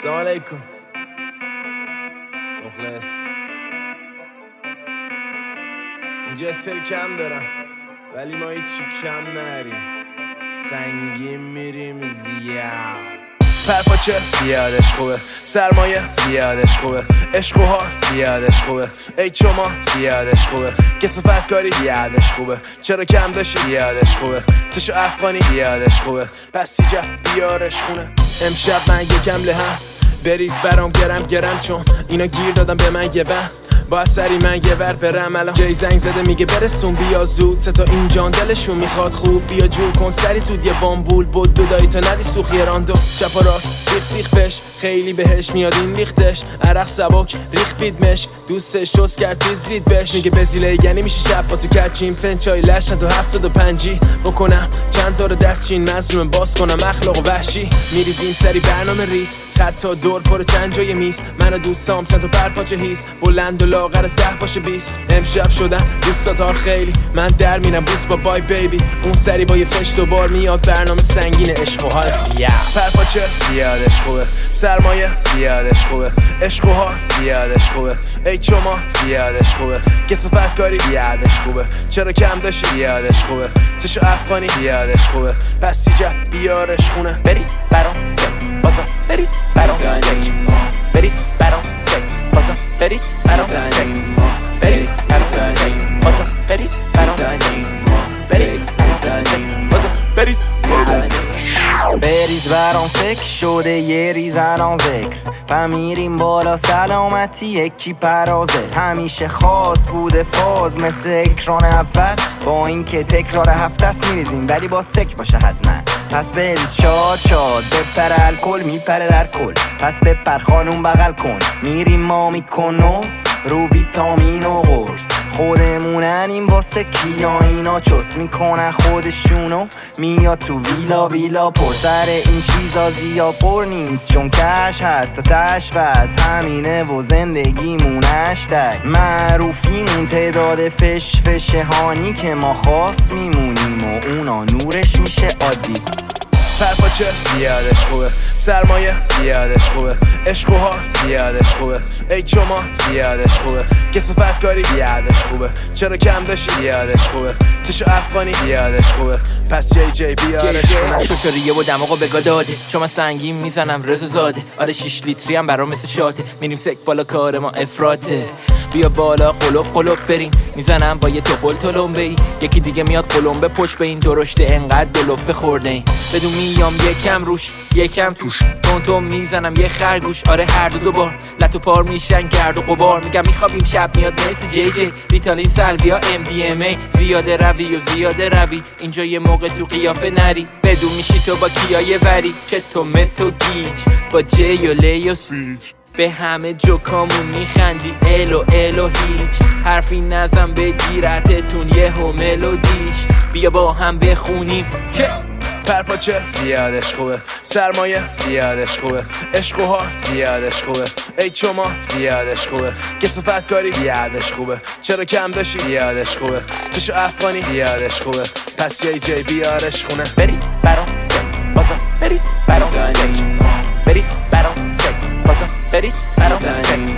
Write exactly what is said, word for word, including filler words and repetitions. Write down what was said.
سلام علیکم مخلص. اینجا یه سری کم دارم ولی ما هیچی کم نریم، سنگین میریم زیاد. پرپاچه زیادش خوبه، سرمایه زیادش خوبه، عشق و ها زیادش خوبه، ای شما زیادش خوبه، کسافت کاری زیادش خوبه، چرا کم داشتی زیادش خوبه، چشو افغانی زیادش خوبه، پس سیجا بیارش خونه. امشب من یکم لهم بریز برام گرم گرم، چون اینا گیر دادم به من یه بهم، با سری من یه ور برم. الان جای زنگ زده میگه برسون بیا زود، سه تا این جان دلشون میخواد خوب، بیا جور کن سری زود یه بامبول بود دو دایی تا ندی سوخ یه راندو، چپ و راست سیخ سیخ بش، خیلی بهش میاد این ریختش، عرق سبک ریخ بیدمش، دوستش شست کرد تیز رید بش، میگه بزیله یعنی میشه شب با تو کچیم فنچای لشن تو هفتاد و پنجی بکنم چند تا رو دستچین مظلوم باز کنم اخلاق و وحشی، میریزیم سری برنامه ریس خط تا دور پر چند جای میز، من و دوستام چند تا پرپاچه هیس بلند و لاغر از ده باشه بیست، امشب شدن دوستاتار خیلی، من در میرم بوس با بای بیبی، اون سری با یه فش دوبار میاد برنامه سنگین عشق و حال زیاد. پرپاچه زیادش خوبه، سرمایه زیادش خوبه، عشق و حال زیادش خوبه، ای شما زیادش خوبه، کسافت کاری زیادش خوبه، چرا کم داشتی زیادش خوبه، چشو افغانی زیادش خوبه، پس سیجا بیارش خونه. بریز برام سک بازا، بریز برام سک، بریز برام سک بازا، بریز برام سک، بریز برام سک بازا، بریز برام سک، بریز برام سک بازا، بریز بریز برام سک شده یه ریز الان ذکر، پا میریم بالا سلامتی یکی پرازه، همیشه خاص بوده فاز مثل اکران اول، با این که تکرار هفته است میریزیم ولی با سک باشه حتما، پس بریز شاد شاد بپر الکل میپره در کل، پس بپر خانوم بغل کن میریم ما میکنوس رو ویتامین و قرص، خودموننیم واسه کیا اینا چس میکنن خودشونو، میاد تو ویلا ویلا پر، سر این چیزا زیاد پر نیست چون کش هست تا تش وز، همینه و زندگیمون هشتگ معروفیمون تعداد فش فش هانی که ما خاص میمونیم و اونا نورش میشه عادی. پرپاچه زیادش خوبه، سرمایه زیادش خوبه، عشق و حال زیادش خوبه، ای شما زیادش خوبه، کسافت کاری زیادش خوبه، چرا کم داشتی زیادش خوبه، چشو افغانی زیادش خوبه، پس جی جی بیارش کنه. شوشوریه و دماغو بگا داده، چون من سنگین میزنم رضا زاده، آره شیش لیتری هم برام مثل شاته، میریم سک بالا کار ما افراته، بیا بالا قلوب قلوب بریم، میزنم با یه توپل تلمبه ای، یکی دیگه میاد قلمبه پشت به این درشته انقدر دلوب بخورده این، بدون میام یکم روش یکم توش، تون تون میزنم یه خرگوش، آره هر دو دوبار لتو پار میشن گرد و غبار، میگم میخوابیم شب میاد مثل جی جی، ریتالین سلویا ام دی ام ای، زیاده روی و زیاده روی، اینجا یه موقع تو قیافه نری، بدون میشی تو با کیای وری، که تو متو گیج با جی و لی و سیج، به همه جوکامون میخندی الو الو هیچ، حرفی نزن بگیرتتون یه هم ملودیش، بیا با هم بخونیم که پرپاچه زیادش خوبه، سرمایه زیادش خوبه، عشق و حال زیادش خوبه، ای شما زیادش خوبه، کسافت کاری زیادش خوبه، چرا کم داشتی زیادش خوبه، چشو افغانی زیادش خوبه، پس جی جی بیارش خونه. بریز برام سک بازا، بریز برام سک، بریز برام سک بازا، بریز برام سک،